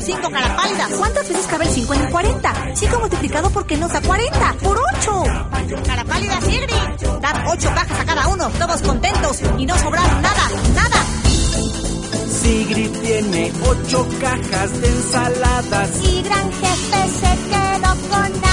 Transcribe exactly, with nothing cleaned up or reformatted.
cinco, cara pálida. ¿Cuántas veces cabe el cinco en el cuarenta? cinco multiplicado por qué nos da cuarenta. ¡Por ocho! Cara pálida, Sigrid. Dad ocho cajas a cada uno, todos contentos. Y no sobraron nada, nada. Sigrid tiene ocho cajas de ensaladas. Y gran jefe se quedó con nada.